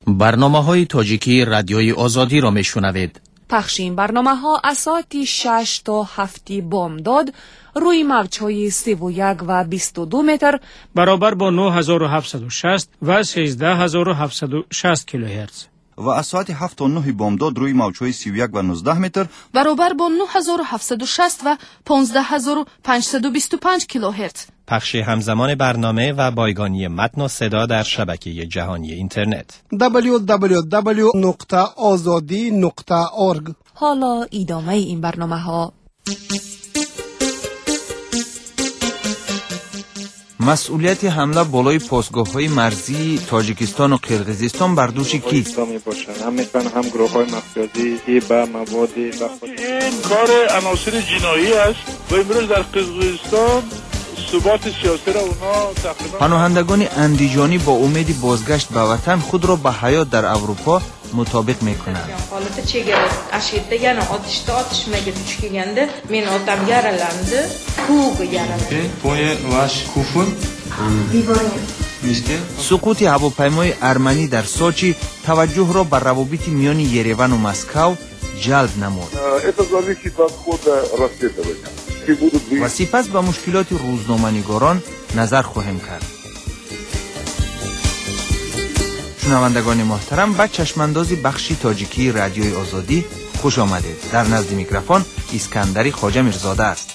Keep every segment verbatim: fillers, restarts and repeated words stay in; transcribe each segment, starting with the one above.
برنامه‌های تاجیکی رادیوی آزادی را میشنوید. پخش این برنامه‌ها از ساعت شش تا هفت بامداد روی موج‌های سی و یک و بیست و دو متر برابر با نه هزار و هفتصد و شصت و سیزده هزار و هفتصد و شصت کیلوهرتز و از ساعت هفت تا نه بامداد روی موج‌های سی و یک و نوزده متر برابر با نه هزار و هفتصد و شصت و پانزده هزار و پانصد و بیست و پنج کیلوهرتز. پخش همزمان برنامه و بایگانی متن و صدا در شبکه جهانی اینترنت دبلیو دبلیو دبلیو نقطه آزادی نقطه اورگ. حالا ادامه این برنامه‌ها. مسئولیت حمله بالای پاسگاه‌های مرزی تاجیکستان و قرقیزستان بر دوش کیست؟ اسلامی باشن هم میتونن هم گروه‌های مافیایی با مواد این کار عناصر جنایی است و امروز در قرقیزستان ثبات سیاسی را اونا تقریبا پناهندگان اندیجانی با امید بازگشت به وطن خود را به حیات در اروپا مطابق میکنند. Halatı çeker aşırıda yani atışta atışmaya düşkende men adam yaralandı. Kuğu yaralandı. Boye vaş kufun. سقوط هواپیمای ارمنی در سوچی توجه را به روابط میان یریون و مسکو جلب نمود. و سپس به مشکلات روزنامه‌نگاران نظر خواهیم کرد. شنوندگان محترم، به چشمانداز بخشی تاجیکی رادیوی آزادی خوش آمدید. در نزد میکروفون اسکندری خواجه میرزاده است.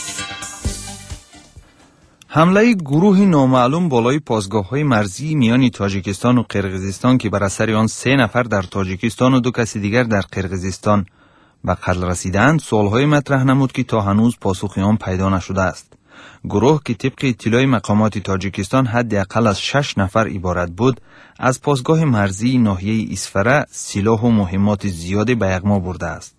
حمله گروه نامعلوم بالای پاسگاه‌های مرزی میان تاجیکستان و قرقیزستان که بر اثر آن سه نفر در تاجیکستان و دو کسی دیگر در قرقیزستان به قتل رسیدند، سوال‌های مطرح نمود که تا هنوز پاسخ آن پیدا نشده است. گروه که طبق اطلاع مقامات تاجیکستان حداقل از شش نفر عبارت بود، از پاسگاه مرزی ناحیه اسفره سلاح و مهمات زیادی به یغما برده است.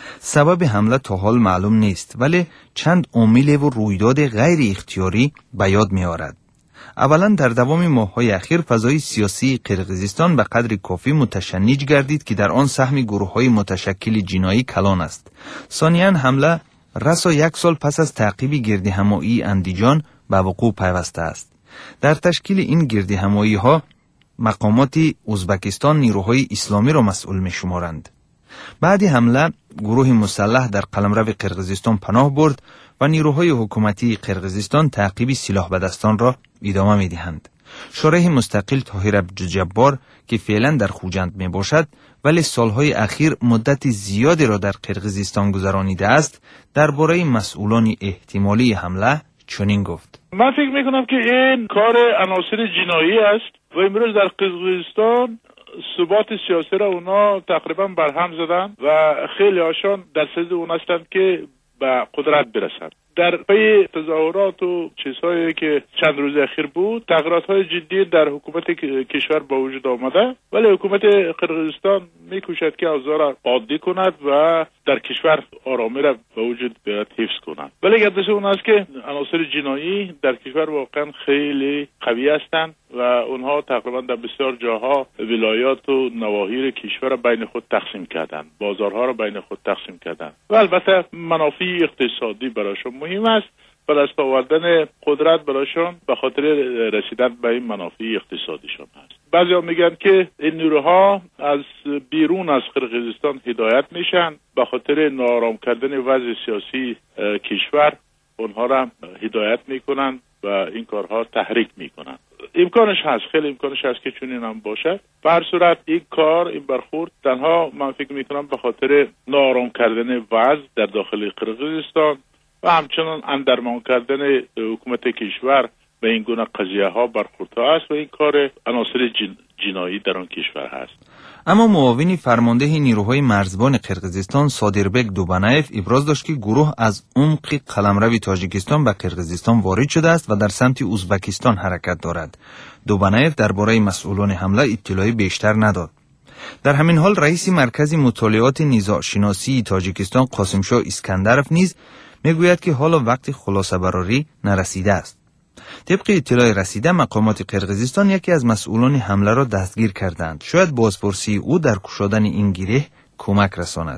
سبب حمله تا حال معلوم نیست، ولی چند عامل و رویداد غیر اختیاری به یاد می آورد. اولا در دوام ماه‌های اخیر فضای سیاسی قرقیزستان به قدر کافی متشنج گردید که در آن سهم گروه‌های متشکل جنایی کلان است. ثانیاً حمله رسا یک سال پس از تعقیب گردهمایی اندیجان به وقوع پیوسته است. در تشکیل این گردهمایی‌ها مقامات ازبکستان نیروهای اسلامی را مسئول می شمارند. بعد حمله گروه مسلح در قلمرو قرقیزستان پناه برد و نیروهای حکومتی قرقیزستان تعقیب سلاح به دستان را ادامه می دهند. شورای مستقل طاهر عبدالجبار که فعلا در خوجند می باشد ولی سالهای اخیر مدت زیادی را در قرقیزستان گذرانیده است، درباره مسئولان احتمالی حمله چنین گفت: من فکر می کنم که این کار عناصر جنایی است و امروز در قرقیزستان ثبات سیاسی را اونا تقریبا برهم زدن و خیلی هاشان در صدد اون هستند که به قدرت برسند. در پی تظاهرات و چیزهایی که چند روز اخیر بود، تغییرات‌های جدی در حکومت کشور با وجود آمده، ولی حکومت قرقیزستان می‌کوشد که اوضاع را عادی کند و در کشور آرامی را به وجود بیاید، حفظ کند. ولی گردش اون است که عناصر جنایی در کشور واقعا خیلی قوی هستند و اونها تقریبا در بسیار جاها ولایات و نواحی کشور را بین خود تقسیم کردند، بازارها را بین خود تقسیم کردند و البته منافع اقتصادی برایشان مهم است. به دست آوردن قدرت برایشان به خاطر رسیدن به این منافع اقتصادیشان است. بعضیا میگن که این نیروها از بیرون از قرقیزستان هدایت میشن، به خاطر ناآرام کردن وضع سیاسی کشور اونها را هدایت میکنن و این کارها تحریک میکنن. امکانش هست، خیلی امکانش هست که چنین هم باشه. به هر صورت این کار، این برخورد تنها من فکر میکنم به خاطر ناآرام کردن وضع در داخل قرقیزستان و همچنان اندرمان کردن حکومت کشور به این گونه قضیه ها برخوردها است و این کار عناصر جن... جنایی در آن کشور هست. اما معاون فرمانده نیروهای مرزبان قرقیزستان صادربک دوبنایف ابراز داشت که گروه از عمق قلمرو تاجیکستان به قرقیزستان وارد شده است و در سمت ازبکستان حرکت دارد. دوبنایف درباره مسئولان حمله اطلاعی بیشتر نداد. در همین حال رئیس مرکز مطالعات نزاع شناسی تاجیکستان قاسمشاه اسکندرف نیز میگوید که حالا وقت خلاصه براری نرسیده است. طبق اطلاع رسیده مقامات قرقیزستان یکی از مسئولان حمله را دستگیر کردند. شاید بازپرسی او در گشودن این گره کمک رساند.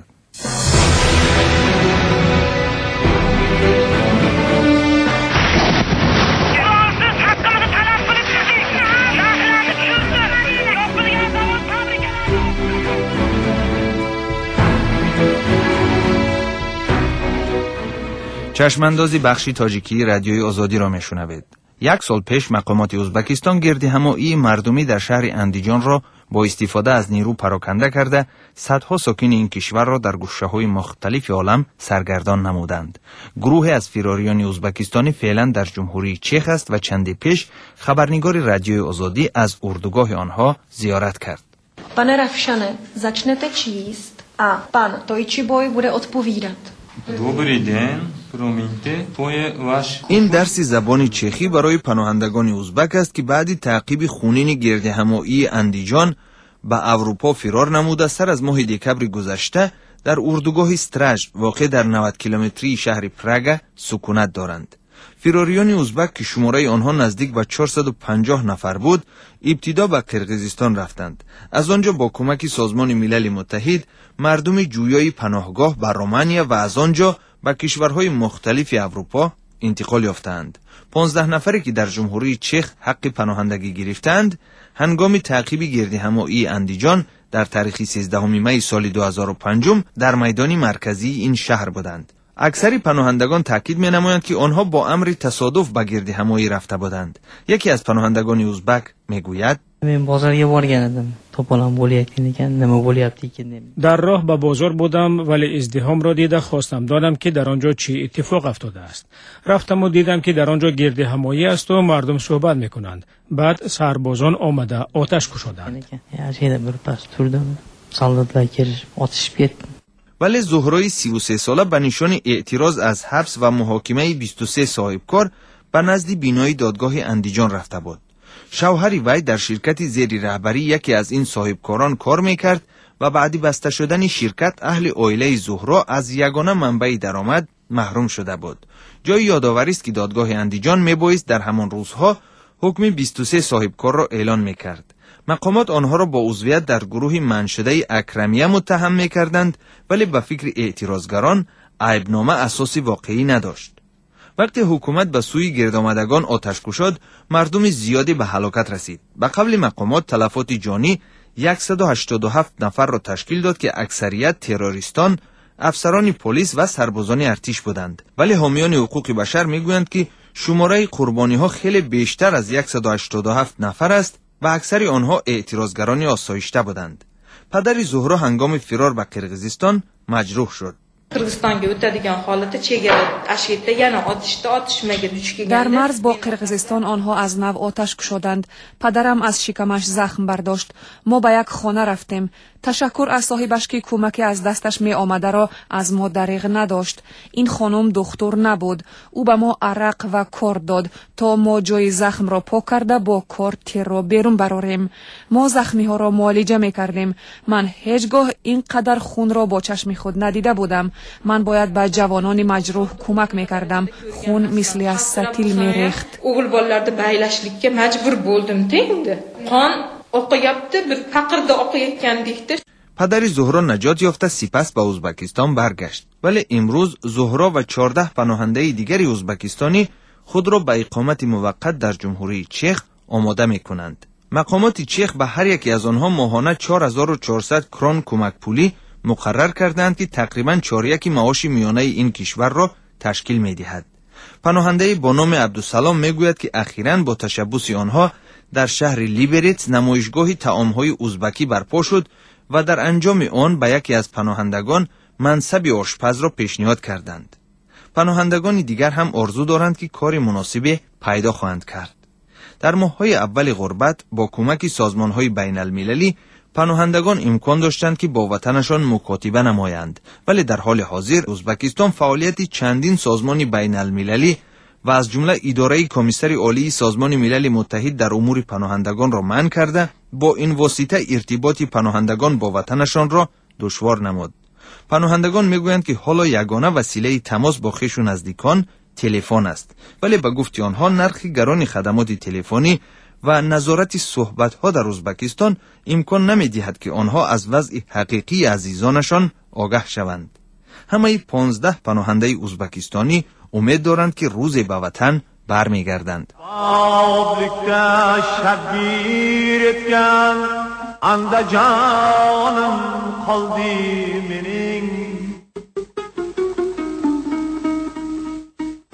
چشماندازی بخشی تاجیکی رادیوی آزادی را میشنوید. یک سال پیش مقامات ازبکستان گردهمایی مردمی در شهر اندیجان را با استفاده از نیرو پراکنده کرده صدها ساکن این کشور را در گوشه‌های مختلف عالم سرگردان نمودند. گروه از فراریان ازبکستانی فعلا در جمهوری چک است و چندی پیش خبرنگار رادیوی آزادی از اردوگاه آنها زیارت کرد. Pane Ravšane, začnete číst a pan Tojčiboj bude odpovídat. Dobrý den, promiňte, to je váš... این درس زبان چخی برای پناهندگان ازبک است که بعد تعقیب خونین گردهمایی اندیجان به اروپا فرار نموده سر از ماه دکبر گذشته در اردوگاه استراژ واقع در نود کیلومتری شهر پراگ سکونت دارند. فراریان ازبک که شماره آنها نزدیک به چهارصد و پنجاه نفر بود، ابتدا به قرقیزستان رفتند. از آنجا با کمک سازمان ملل متحد مردم جویای پناهگاه به رومانیا و از آنجا به کشورهای مختلف اروپا انتقال یافتند. پانزده نفری که در جمهوری چک حق پناهندگی گرفتند، هنگام تعقیب گردهمایی اندیجان در تاریخ سیزدهم می سال دو هزار و پنج در میدان مرکزی این شهر بودند. اکثر پناهندگان تاکید می‌نمایند که آنها با امر تصادف به گردهمایی رفته بودند. یکی از پناهندگان ازبک میگوید: من بازار یه بار گردم تو پولم بولیتی نکن نمو بولیتی که نمی در راه به بازار بودم ولی ازدحام را دیده خواستم دانم که در آنجا چی اتفاق افتاده است. رفتم و دیدم که در آنجا گردهمایی است و مردم صحبت میکنند. بعد سربازان آمده آتش کشیدند. هر چیز بر پس توردم سالدلا گیر آتش بیت. ولی زهرای سی و سه ساله به نشان اعتراض از حبس و محاکمه بیست و سه صاحبکار به نزد بینای دادگاه اندیجان رفته بود. شوهر وی در شرکتی زیر رهبری یکی از این صاحبکاران کار میکرد و بعد بسته شدن شرکت اهل عائله زهرا از یگانه منبع درآمد محروم شده بود. جای یادآوری است که دادگاه اندیجان میبایست در همان روزها حکم بیست و سه صاحبکار را اعلان میکرد. مقامات آنها را با عضویت در گروه منشده اکرمیه متهم میکردند ولی به فکر اعتراضگران عیبنامه اساسی واقعی نداشت. وقتی حکومت به سوی گردآمدگان آتش گشاد، مردم زیادی به هلاکت رسید. به قول مقامات تلفات جانی صد و هشتاد و هفت نفر را تشکیل داد که اکثریت تروریستان، افسران پلیس و سربازان ارتش بودند. ولی حامیان حقوق بشر میگویند که شماره قربانی ها خیلی بیشتر از صد و هشتاد و هفت نفر است و اکثر آنها اعتراضگران آسایشته بودند. پدر زهرا هنگام فرار به قرقیزستان مجروح شد. Qirg'izistonga o'tadigan holatda chegara ashitda yana otishda otishmaga duch kelganda در مرز با قرقیزستان آنها از نو آتش کشیدند. پدرم از شکمش زخم برداشت. ما به یک خانه رفتیم. تشکر از صاحبش که کمکی از دستش می آمده را از ما دریغ نداشت. این خانم دکتر نبود. او به ما عرق و کار داد تا ما جای زخم را پاک کرده با کار تیر را بیرون براریم. ما زخمی ها را معالجه می کردیم. من هیچگاه اینقدر خون را با چشم خود ندیده بودم. من باید به جوانان مجروح کمک می کردم. خون مثل از ستیل می ریخت. o'g'il bolalarni baylashlikka majbur bo'ldim endi. Qon oqyapti, bir faqirda oqayotgandekdir. پدر زهرا نجات یافته سپس به ازبکستان برگشت. ولی امروز زهرا و چهارده پناهنده دیگری ازبکستانی خود را به اقامت موقت در جمهوری چک آماده می کنند. مقامات چک به هر یکی از آنها ماهانه چهار هزار و چهارصد کرون کمک پولی مقرر کردند که تقریباً چهاریکی معاش میانه این کشور را تشکیل می دهد. پناهنده با نام عبدالسلام می گوید که اخیراً با تشبوس آنها در شهر لیبریت نمایشگاه طعام‌های ازبکی برپا شد و در انجام آن به یکی از پناهندگان منصب آشپز را پیشنهاد کردند. پناهندگان دیگر هم آرزو دارند که کار مناسب پیدا خواهند کرد. در ماه‌های اول غربت با کمک سازمان‌های بین‌المللی پناهندگان امکان داشتند که با وطنشان مکاتبه نمایند، ولی در حال حاضر ازبکستان فعالیت چندین سازمان بین‌المللی و از جمله اداره کمیسر عالی سازمان ملل متحد در امور پناهندگان را منع کرده، با این واسطه ارتباط پناهندگان با وطنشان را دشوار نمود. پناهندگان میگویند که حالا یگانه وسیله تماس با خویش و نزدیکان تلفن است، ولی به گفت آنها نرخ گران خدمات تلفنی و نظارت صحبت‌ها در ازبکستان امکان نمی‌دهد که آنها از وضع حقیقی عزیزانشان آگاه شوند. همه پانزده پناهنده ازبکستانی امید دارند که روزی به وطن برمیگردند.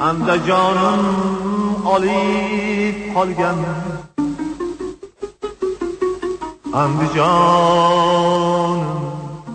Andajonum olib qolgan Andijonim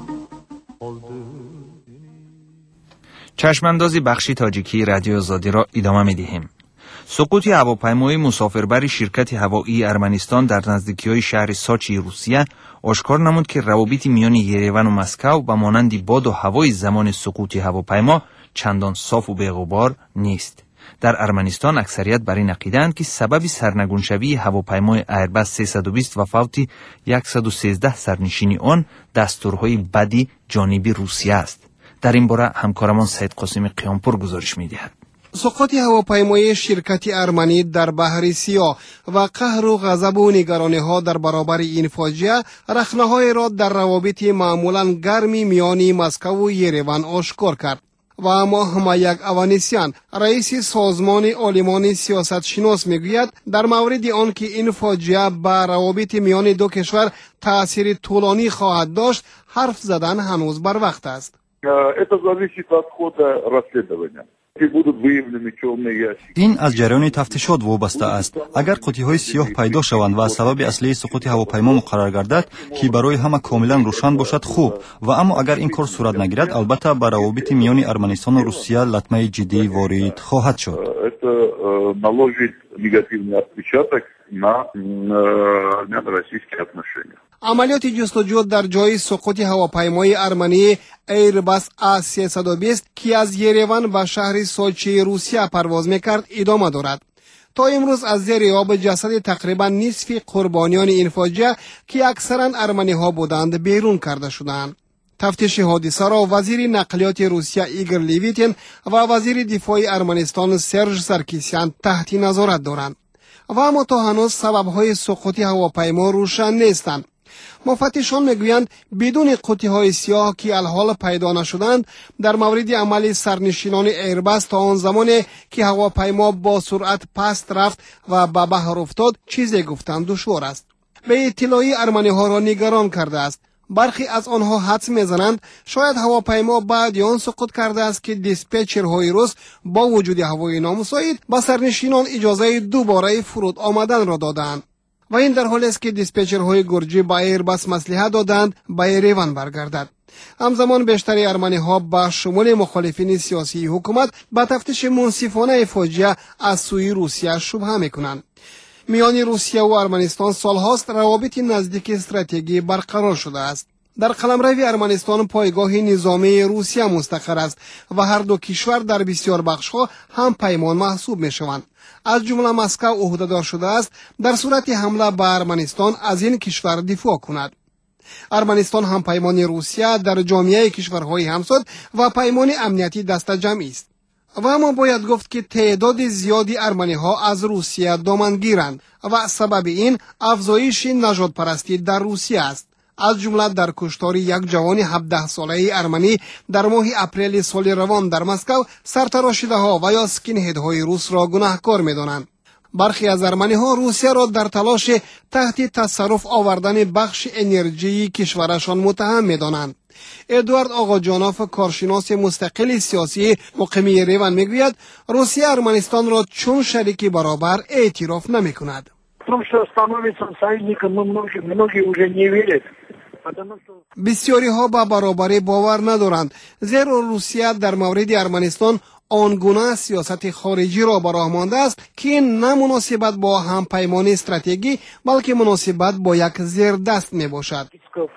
چشماندازی بخشی تاجیکی رادیو آزادی را ادامه می‌دهیم. سقوط هواپیمای مسافربر شرکت هوایی ارمنستان در نزدیکی‌های شهر ساچی روسیه آشکار نمود که روابط میان یریون و مسکو به مانند باد و هوای زمان سقوط هواپیما چندان صاف و بی‌غبار نیست. در ارمنستان اکثریت بر این عقیده‌اند که سبب سرنگونشوی هواپیمای ایرباس سیصد و بیست و فوت صد و سیزده سرنشین آن دستورهای بدی جانب روسیه است. در این باره همکارمان سید قاسم قیامپور گزارش می‌دهد. سقوط هواپیمای شرکت ارمنی در بحر سیاه و قهر و غضب و نگرانی‌ها در برابر این فاجعه رخنه‌های را در روابط معمولاً گرمی میان مسکو و یریون آشکار کرد. و اما همایک اوانیسیان رئیس سازمان عالمان سیاست شناس میگوید در مورد آن که این فاجعه به روابط میان دو کشور تأثیر طولانی خواهد داشت حرف زدن هنوز بر وقت است. Это зависит от хода расследования. این از جریان تفتیشات وابسته است. اگر قوطی‌های سیاه پیدا شوند و سبب اصلی سقوط هواپیما مقرر گردد که برای همه کاملا روشن باشد خوب، و اما اگر این کار صورت نگیرد البته بر روابط میان ارمنستان و روسیه لطمه جدی وارد خواهد شد. عملیات جستجو در جای سقوط هواپیمای ارمنی ایرباس اس سیصد و بیست که از یریون به شهر سوچی روسیه پرواز میکرد ادامه دارد. تا امروز از زیر آب جسد تقریبا نصف قربانیان این فاجعه که اکثرا ارمنی ها بودند بیرون کرده شدند. تفتیش حادثه را وزیر نقلیات روسیه ایگور لیویتین و وزیر دفاع ارمنستان سرژ سرکیسیان تحت نظارت دارند. و اما تا هنوز سبب‌های سقوط هواپیما روشن نیستند. مفتشان میگویند بدون قوطی‌های سیاه که الحال پیدا نشدند در مورد عمل سرنشینان ایرباس تا آن زمانی که هواپیما با سرعت پست رفت و به بحر افتاد چیزی گفتن دشوار است. به اطلاعی ارمنی‌ها را نگران کرده است. برخی از آنها حدس میزنند شاید هواپیما بعد آن سقوط کرده است که دیسپچرهای روس با وجود هوای نامساعد به سرنشینان اجازه دوباره فرود آمدن را دادند و این در حالی است که دیسپچرهای گرجی با ایرباس مصلحت دادند به یریون برگردد. همزمان بیشتر ارمنی‌ها با شمول مخالفین سیاسی حکومت به تفتیش منصفانه فاجعه از سوی روسیه شبهه میکنند. میان روسیه و ارمنستان سالهاست روابط نزدیک استراتژی برقرار شده است. در قلمرو ارمنستان پایگاه نظامی روسیه مستقر است و هر دو کشور در بسیار بخش‌ها هم پیمان محسوب می‌شوند. از جمله مسکو عهده‌دار شده است در صورت حمله به ارمنستان از این کشور دفاع کند. ارمنستان هم پیمان روسیه در جامعه کشورهای همسود و پیمان امنیتی دست جمعی است. و اما باید گفت که تعداد زیادی ارمنی ها از روسیه دامنگیرند و سبب این افزایش نژاد پرستی در روسیه است. از جمله در کشتار یک جوان هفده ساله ارمنی در ماه اپریل سال روان در مسکو سرتراشیده ها و یا سکین هید های روس را گناهکار می دانند. برخی از ارمنی ها روسیه را در تلاش تحت تصرف آوردن بخش انرژی کشورشان متهم می دانند. ادوارد آقاجانوف کارشناس مستقل سیاسی مقیم یریون میگوید روسیه ارمنستان را چون شریک برابر اعتراف نمی کند. بسیاری ها با برابری باور ندارند زیرا روسیه در مورد ارمنستان آنگونه سیاست خارجی را به راه مانده است که نه مناسبت با هم پیمان استراتژی بلکه مناسبت با یک زیر دست می باشد.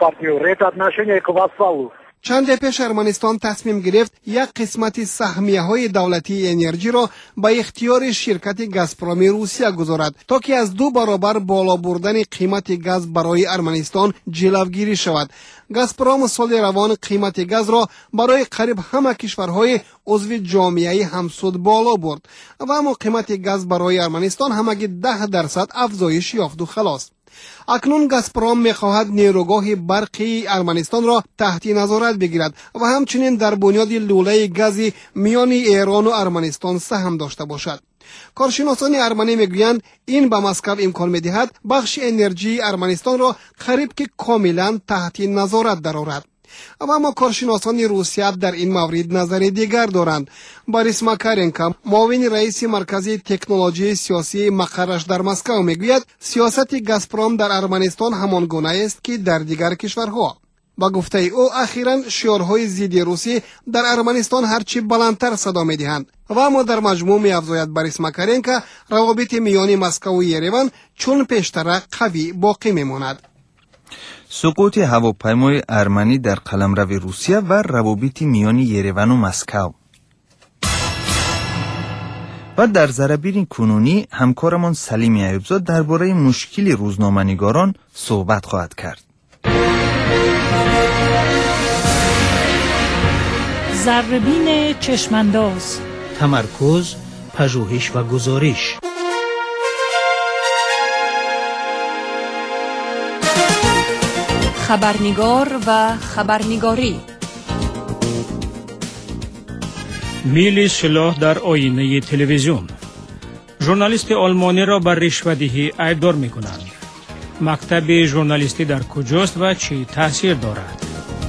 چند پیش ارمنستان تصمیم گرفت یک قسمت سهمیه های دولتی انرژی را به اختیار شرکت گازپروم روسیه گذارد تا که از دو برابر بالا بردن قیمت گاز برای ارمنستان جلوگیری شود. گازپروم سال روان قیمت گاز را برای قریب همه کشورهای عضو جامعه همسود بالا برد و اما قیمت گاز برای ارمنستان همگی ده درصد افزایش یافت و خلاص. اکنون گازپروم می‌خواهد نیروگاه برقی ارمنستان را تحت نظارت بگیرد و همچنین در بنیاد لوله گاز میان ایران و ارمنستان سهم داشته باشد. کارشناسان ارمنی میگویند این به مسکو امکان می‌دهد بخش انرژی ارمنستان را قریب که کاملا تحت نظارت درآورد. و اما کارشناسان روسیه در این مورد نظر دیگر دارند. باریس ماکارنکا، معاون رئیس مرکز تکنولوژی سیاسی مقرش در مسکو، میگوید سیاست گازپروم در ارمنستان همان گونه است که در دیگر کشورها. با گفته او اخیراً شعارهای ضد روسی در ارمنستان هرچی بلندتر صدا می‌دهند و اما در مجموع می‌افزاید باریس ماکارنکا روابط میان مسکو و یریوان چون پیشتر قوی باقی می‌ماند. سقوط هواپیمای ارمنی در قلمرو روسیه و روابط میان یریوان و مسکو. و در ضربین کنونی همکارمان سلیم ایوبزاد درباره مشکل روزنامه‌نگاران صحبت خواهد کرد. ذره‌بین چشمانداز، تمرکز، پژوهش و گزارش. خبرنگار و خبرنگاری. میل سلاح در آینه تلویزیون. ژورنالیست آلمانی را بر رشوه‌دهی ایبدار می‌کنند. مکتب ژورنالیستی در کجاست و چه تاثیر دارد؟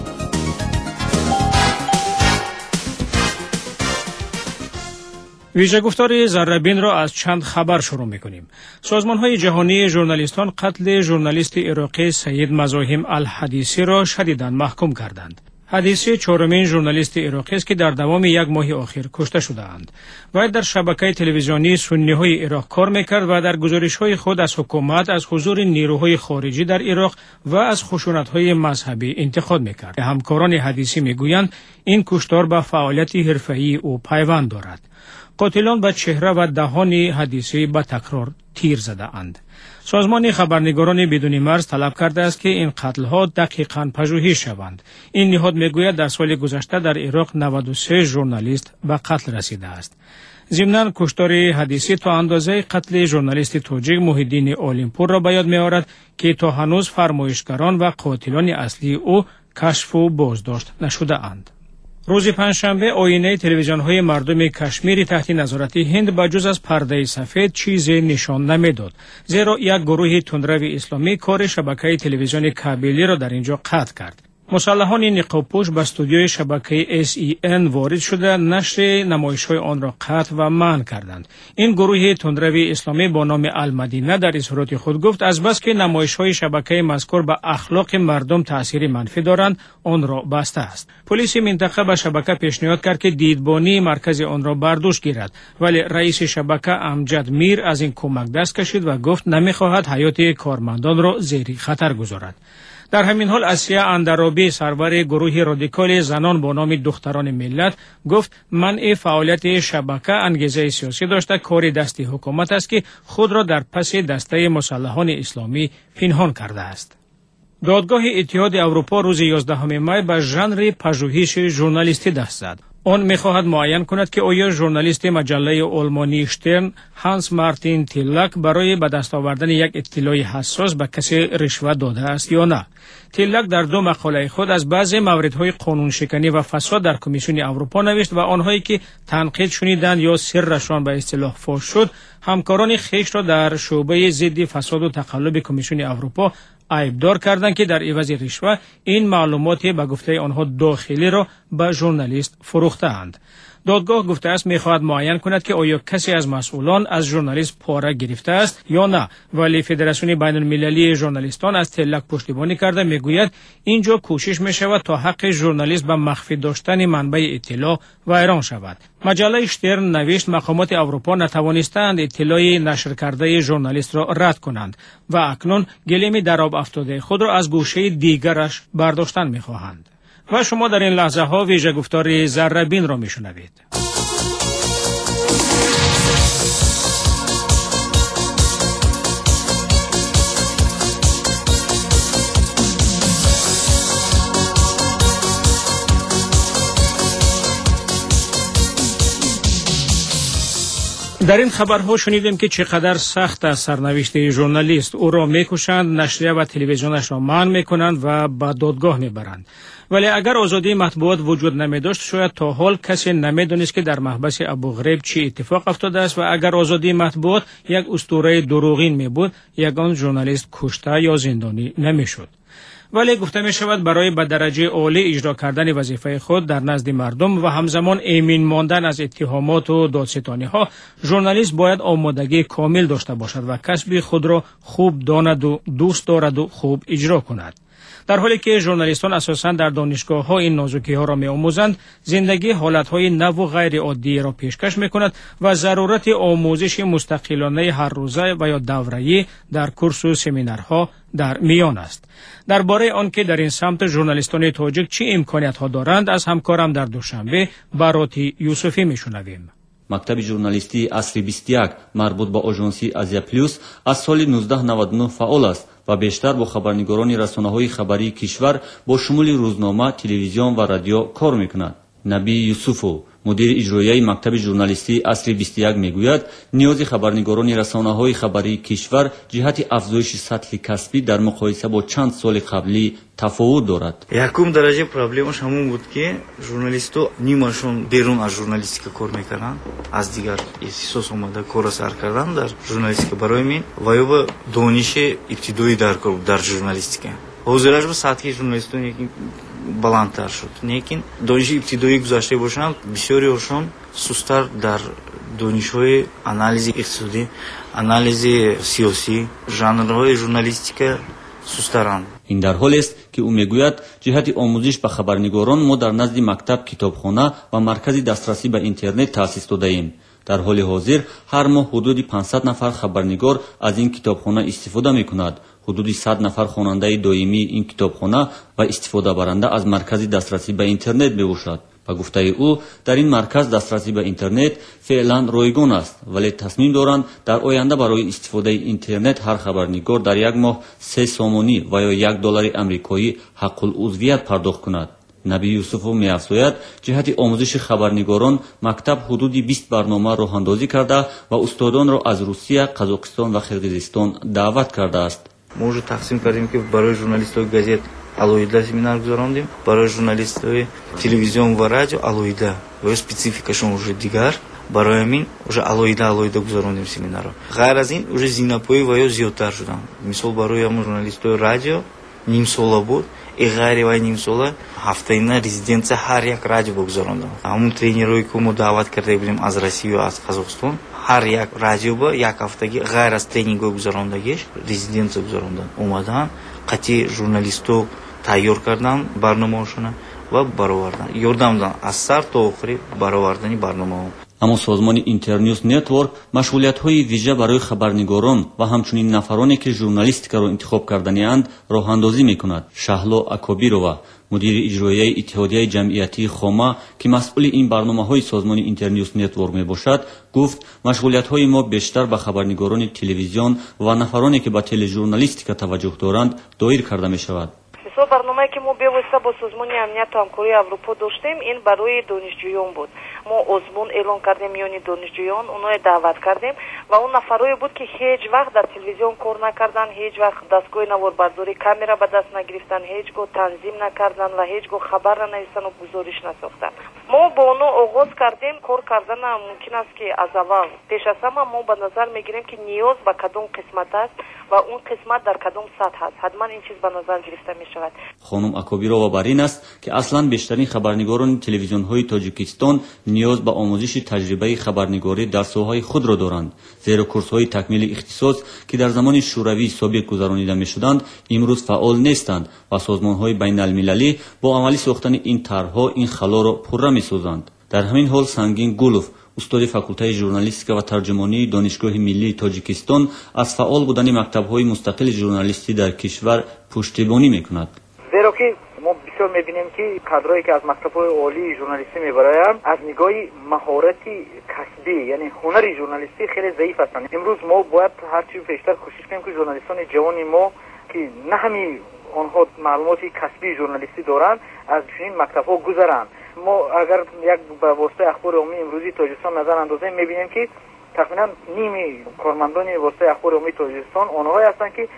ویژه گفتار ذره‌بین را از چند خبر شروع می‌کنیم. سازمان‌های جهانی ژورنالیستان قتل ژورنالیست عراقی سید مزاحم الحدیثی را شدیداً محکوم کردند. حدیثی چهارمین ژورنالیست عراقی است که در دوام یک ماه اخیر کشته شده‌اند. وی در شبکه تلویزیونی سنی‌های عراق کار می‌کرد و در گزارش‌های خود از حکومت، از حضور نیروهای خارجی در عراق و از خشونت‌های مذهبی انتقاد می‌کرد. همکاران حدیثی می‌گویند این کشتار به فعالیت حرفه‌ای او پیوند دارد. قاتلان به چهره و دهان حدیثی به تکرار تیر زده اند. سازمان خبرنگاران بدون مرز طلب کرده است که این قتل‌ها دقیقاً پژوهش شوند. این نهاد میگوید در سال گذشته در عراق نود و سه ژورنالیست به قتل رسیده است. ضمناً کشتار حدیثی تا اندازه قتل ژورنالیست تاجیک محیدین عالمپور را به یاد می‌آورد که تا هنوز فرمایشگران و قاتلان اصلی او کشف و بازداشت نشده اند. روز پنجشنبه آینه تلویزیون‌های مردم کشمیر تحت نظارت هند با جز از پرده سفید چیزی نشان نمیداد، زیرا یک گروه تندرو اسلامی کار شبکه تلویزیون کابلی را در اینجا قطع کرد. مسلحان نقاب‌پوش به استودیوی شبکه اس ای ان وارد شده نشر نمایش‌های آن را قطع و منع کردند. این گروه تندرو اسلامی با نام المدینه در اظهارات خود گفت از بس که نمایش‌های شبکه مذکور به اخلاق مردم تأثیر منفی دارند، آن را بسته است. پلیس منطقه به شبکه پیشنهاد کرد که دیدبانی مرکز آن را برداشت گیرد، ولی رئیس شبکه امجد میر از این کمک دست کشید و گفت نمی‌خواهد حیات کارمندان را زیر خطر گذارد. در همین حال اسیا اندرابی سرور گروه رادیکال زنان با نام دختران ملت گفت منع فعالیت شبکه انگیزه سیاسی داشته کار دستی حکومت است که خود را در پس دسته مسلحان اسلامی پنهان کرده است. دادگاه اتحاد اروپا روز یازدهم می به ژانر پژوهش ژورنالیستی دست زد. آن می‌خواهد معین کند که آیا ژورنالیست مجله آلمانی شترن هانس مارتین تیلک برای به دست آوردن یک اطلاع حساس به کسی رشوه داده است یا نه. تیلک در دو مقاله خود از بعضی موردهای قانون شکنی و فساد در کمیسیون اروپا نوشت و آنهایی که تنقید شنیدند یا سرشان به اصطلاح فاش شد، همکاران خویش را در شعبه ضد فساد و تقلب کمیسیون اروپا ایبدار کردند که در عوض رشوه این معلومات به گفته آنها داخلی را به ژورنالیست فروختند. دادگاه گفته است می‌خواهد معین کند که آیا کسی از مسئولان از ژورنالیست پاره گرفته است یا نه، ولی فدراسیون بین‌المللی ژورنالیستان از تلک پشتیبانی کرده میگوید اینجا کوشش می‌شود تا حق ژورنالیست به مخفی داشتن منبع اطلاع ویران شود. مجله شترن نوشت مقامات اروپا نتوانستند اطلاع نشر کرده ژورنالیست را رد کنند و اکنون گلیم در آب افتاده خود را از گوشه دیگرش برداشتن می‌خواهند. و شما در این لحظه ها ویژه گفتار ذره‌بین را میشنوید. در این خبرها شنیدیم که چقدر سخت است سرنوشت ژورنالیست. او را میکشند، نشریه و تلویزیونش را منع میکنند و به دادگاه میبرند. ولی اگر آزادی مطبوعات وجود نمی داشت شاید تا حال کسی نمیدونست که در محبس ابوغریب چی اتفاق افتاده است و اگر آزادی مطبوعات یک اسطوره دروغین می بود یگان ژورنالیست کشته یا زندانی نمی شد. ولی گفته می شود برای به درجه عالی اجرا کردن وظیفه خود در نزد مردم و همزمان ایمن ماندن از اتهامات و دادستانی ها، ژورنالیست باید آمادگی کامل داشته باشد و کسب خود را خوب داند و دوست دارد و خوب اجرا کند. در حالی که ژورنالیستان اساساً در دانشگاه ها این نازکی ها را می آموزند، زندگی حالت های نو و غیر عادی را پیشکش می کند و ضرورت آموزش مستقلانه هر روزه و یا دوره‌ای در کورس و سمینارها در میان است. درباره آنکه در این سمت ژورنالیستان تاجیک چه امکانیت ها دارند از همکارم در دوشنبه باراتی یوسفی می شنویم. مکتب ژورنالیستی عصری بیست و یک مربوط با آژانسی آزیا پلوس از سال نوزده نود و نه فعال است و بیشتر با خبرنگاران رسانه‌های خبری کشور با شمول روزنامه، تلویزیون و رادیو کار می‌کند. نبی یوسفو، مدیر اجرایی مکتب ژورنالیستی عصری بیست و یک میگوید نیاز خبرنگاران رسانه‌های خبری کشور جهت افزایش سطح کسبی در مقایسه با چند سال قبلی تفاوت دارد. یکم درجه پرابلمش همون بود که ژورنالیست‌ها نیمشون بیرون از ژورنالیستیک کار میکنن، از دیگر احساس اومده کار سر کردن در ژورنالیستیک برای من و یا دانش ابتدایی در کار در ژورنالیستیک. حاضرش به سطح ژورنالیستان یکی баландтар шуд. Лекин дониши ибтидоӣ гузашта бошанд, бисёриашон сустар дар донишҳои анализи иқтисодӣ, анализи сиёсӣ, жанрҳои журналистика сустаранд. ин дар ҳолест ки ӯ мегӯяд ҷиҳати омӯзиш ба хабарнигорон мо дар назди мактаб китобхона ва маркази дастрасӣ ба интернет таъсис додаем. дар ҳоли ҳозир ҳар моҳ ҳудуди пансад нафар хабарнигор аз ин китобхона истифода мекунад. ҳудуди сад нафар хонандаи доимии ин китобхона ва истифодабаранда аз маркази дастрасӣ ба интернет мебошад. ба гуфтаи ӯ дар ин марказ дастрасӣ ба интернет феълан ройгон аст, вале тасмим доранд дар оянда барои истифодаи интернет ҳар хабарнигор дар як моҳ се сомонӣ ва ё як доллари амрикоӣ ҳаққулузвият пардохт кунад. نبی یوسف می‌افزاید جهت آموزش خبرنگاران مکتب حدود بیست برنامه راه اندازی کرده و استادان را از روسیه، قزاقستان و قرقیزستان دعوت کرده است. ما уже تقسیم کردیم که برای ژورنالیست‌های گازет алоҳида семинар гузарондем, барои журналистҳои телевизион ва радио алоҳида ва спецификашон уже дигар, барои мин уже алоҳида алоҳида гузарондем семинарро. ғайр аз ин уже зинапоӣ ва ё зиёдтар шуданд. Мисол барои ҳамон журналистҳои радио ним сола буд, и ғайри вай ним сола ҳафтаина резиденсия ҳар як радио богузарондам. ҳамон тренерои ки мо даъват карда будем аз Россия ва аз Қазоқистон, ҳар як радио ба як ҳафтаги ғайр аз тренингҳои гузарондагиш резиденсия гузарондан омадан, қатъи журналистҳо тайёр кардан барномаҳошона ва баровардан, ёрдам дан аз сар то охири баровардани барномаҳо. аммо созмони Интерньюз Нетворк машғулиятҳои вижа барои хабарнигорон ва ҳамчунин нафароне ки журналистикаро интихоб карданианд роҳандозӣ мекунад. Шаҳло Акобирова, мудири иҷроияи Иттиҳодияи ҷамъиятии Хома ки масъули ин барномаҳои созмони Интерньюз Нетворк мебошад, гуфт машғулиятҳои мо бештар ба хабарнигорони телевизион ва нафароне ки ба тележурналистика таваҷҷӯҳ доранд доир карда мешавад. мисол барномае ки мо бевосита бо созмони амнияту ҳамкории Аврупо доштем, ин барои донишҷӯён буд. мо озмун эълон кардем миёни донишҷӯён, онҳое даъват кардем ва он нафарое буд ки ҳеҷ вақт дар телевизион кор накардан, ҳеҷ вақт дастгоҳи наворбардорӣ камера ба даст нагирифтан, ҳеҷ гоҳ танзим накардан ва ҳеҷ гоҳ хабар нанависан ва гузориш насохтан. мо бо онҳо оғоз кардем. Кор карданам мумкин аст ки аз аввал пеш аз ҳама мо ба назар мегирем ки ниёз ба кадом қисмат аст ва он қисмат дар кадом сатҳ аст. ҳатман ин чиз ба назар гирифта мешавад. خانم اکابیرова بر این است که اصلا بیشترین خبرنگاران تلویزیون‌های تاجیکستان نیاز به آموزش تجربه خبرنگاری در ساحه‌های خود را دارند، زیرا کورس‌های تکمیل اختصاص که در زمان شوروی سابق گذرانیده می‌شدند امروز فعال نیستند و سازمان‌های بین‌المللی با عملی ساختن این طرح‌ها این خلا را پررو می‌سازند. در همین حال سنگین گولوف، استاد فاکولته ژورنالیستیکا و ترجمانی دانشگاه ملی تاجیکستان از فعال بودن مکتب‌های مستقل ژورنالیستی در کشور پشتیبانی می‌کند. زیرا که ما بسیار می‌بینیم که کادرایی که از مکتب‌های عالی ژورنالیستی می‌برند از نگاه مهارتی کسبی یعنی هنری ژورنالیستی خیلی ضعیف هستند. امروز ما باید هر چی بیشتر کوشش کنیم که ژورنالیستان جوان ما که نه همین آنها معلوماتی کسبی ژورنالیستی دارند از چنین مکتب‌ها گذرند. ما اگر یک به واسطه اخبار عمومی امروزی تاجیکستان نظر اندازیم می‌بینیم که تقریبا نیمی کارمندان واسطه اخبار عمومی تاجیکستان آنهایی هستند که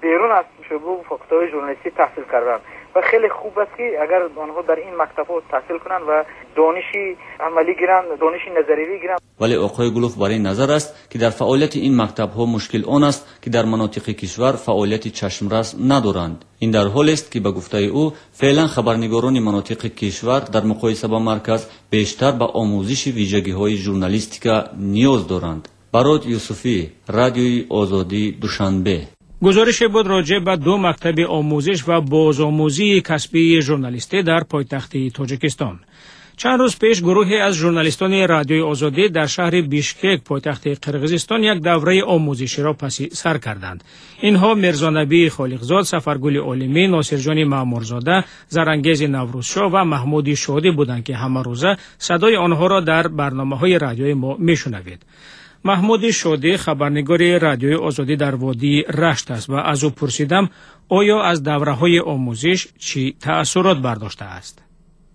بیرون از شعبه فاکولته ژورنالیستی تحصیل کردن و خیلی خوب است که اگر آنها در این مکتب‌ها تحصیل کنند و دانشی عملی گیرند، دانشی نظری گیرند. ولی آقای گلوف برای نظر است که در فعالیت این مکتب‌ها مشکل آن است که در مناطق کشور فعالیت چشمرس ندارند. این در حالی است که به گفته او فعلا خبرنگاران مناطق کشور در مقایسه با مرکز بیشتر به آموزش ویژگی‌های ژورنالیستیک نیاز دارند. براد یوسفی، رادیوی آزادی، دوشنبه. گزارش بود راجع به دو مکتب آموزش و بازآموزی کسبی ژورنالیستی در پایتخت تاجیکستان. چند روز پیش گروهی از ژورنالیستان رادیوی آزادی در شهر بیشکک پایتخت قرقیزستان یک دوره آموزشی را پس سر کردند. اینها میرزانبی خالقزاد، سفرگل عالمی، ناصرجان مامورزاده، زرانگیز نوروزشاه و محمود شادی بودند که همه روزه صدای آنها را در برنامه‌های رادیویی ما میشنوید. محمود شادی خبرنگار رادیوی آزادی در وادی رشت است و از او پرسیدم آیا از دوره‌های آموزش چی تأثیرات برداشته است؟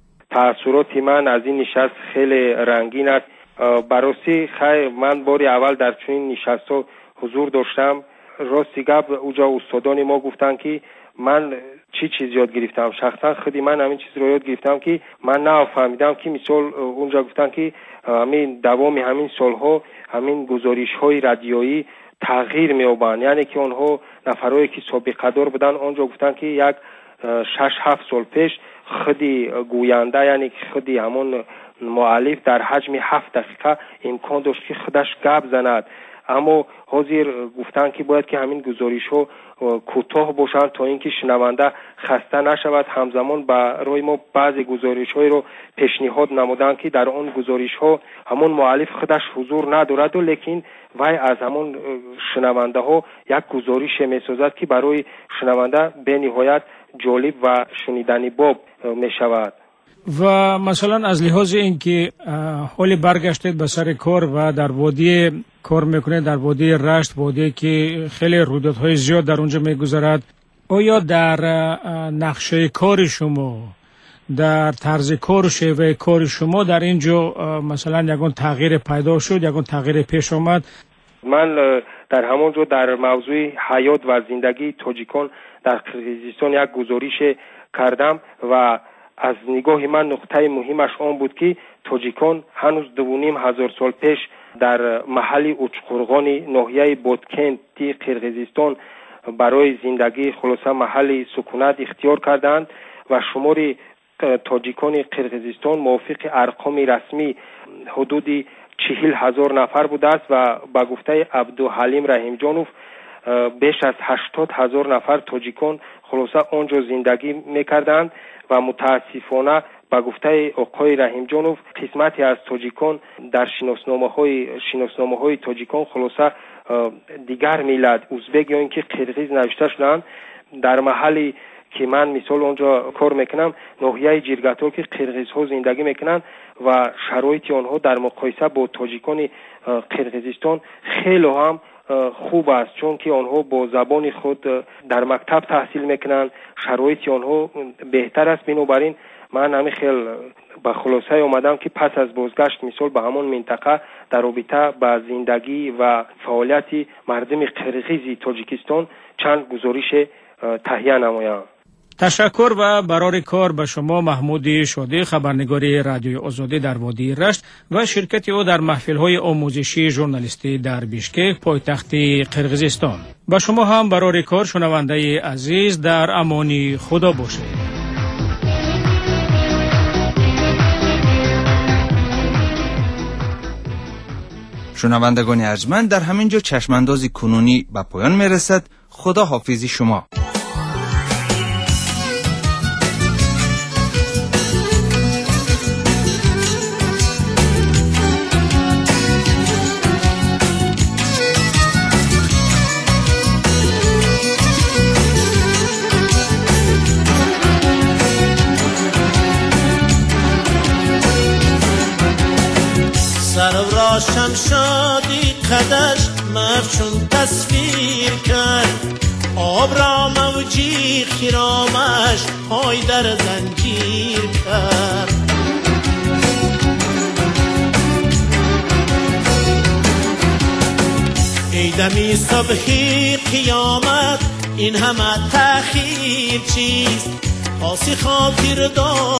تأثیرات من از این نشست خیلی رنگین است. براستی خیلی من باری اول در چنین نشست‌ها حضور داشتم. راستی گپ اونجا استادان ما گفتن که من چی چیز یاد گرفتم. شخصا خودی من همین چیز رو یاد گرفتم که من نفهمیدم که مثال اونجا گفتن که همین دوام همین سالها همین گزارش‌های رادیویی تغییر می‌یابند، یعنی که آنها نفرایی که سابقه دار بودن اونجا گفتن که یک شش هفت سال پیش خودی گوینده یعنی که خودی همون مؤلف در حجم هفت دقیقه امکان داشت که خودش گپ زند، اما حاضر گفتن که باید که همین گزارش‌ها کوتاه باشند تا اینکه شنونده خسته نشود. همزمان برای ما بعضی گزارش‌های رو پیشنهاد نمودند که در آن گزارش‌ها همون مؤلف خودش حضور ندارد و لیکن وای از همون شنونده ها یک گزارش می‌سازد که برای شنونده به نهایت جالب و شنیدنی باب می‌شود. و مثلا از لحاظ اینکه حالی برگشتید به سر کار و در وادی کار میکنید، در وادی رشت، وادی که خیلی رویدادهای زیاد در اونجا میگذرد، آیا در نقشه کار شما، در طرز کار و شیوه کار شما در اینجا مثلا یکون تغییر پیدا شد، یکون تغییر پیش آمد؟ من در همونجا در موضوع حیات و زندگی تاجیکان در قرقیزستان یک گزارش کردم و از نگاه من نقطه مهمش آن بود که تاجیکان هنوز دو و نیم هزار سال پیش در محل اوچقرغان ناحیه بادکند قرقیزستان برای زندگی خلاصه محل سکونت اختیار کردند و شمار تاجیکان قرقیزستان موافق ارقام رسمی حدود چهل هزار نفر بوده است و با گفته عبدالحلیم رحیمجانوف بیش از هشتاد هزار نفر تاجیکان خلاصه آنجا زندگی میکردند و متاسفانه با گفته آقای رحیمجانوف قسمتی از تاجیکان در شناسنامه‌های شناسنامه‌های تاجیکان خلاصه دیگر میلاد ازبک یا اینکه قرقیز نوشته شدند. در محلی که من مثال اونجا کار میکنم ناحیه جرگتا که قرقیزها زندگی میکنن و شرایط آنها در مقایسه با تاجیکان قرقیزستان خیلی هم خوب است، چون که آنها با زبان خود در مکتب تحصیل میکنن، شرایط آنها بهتر است. بنابراین من همین خیلی با خلاصه اومدم که پس از بازگشت مثال به همون منطقه در رابطه با زندگی و فعالیت مردم قرقیزی تاجیکستان چند گزارش تهیه نمایم. تشکر و برای کار به شما محمود شادی، خبرنگار رادیوی آزادی در وادی رشت و شرکت او در محفل‌های آموزشی ژورنالیستی در بیشکک پایتخت قرقیزستان. به شما هم برای کار شنونده عزیز در امان خدا باشید. شنوندگان ارجمند، در همینجا چشمانداز کنونی به پایان میرسد. خدا حافظی شما. شمشادی قدش مرچون تصویر کرد، آب را موجی خیرامش پای در زنجیر کرد. ای دمی صبحی قیامت این همه تأخیر چیست؟ پاسی خاطر دار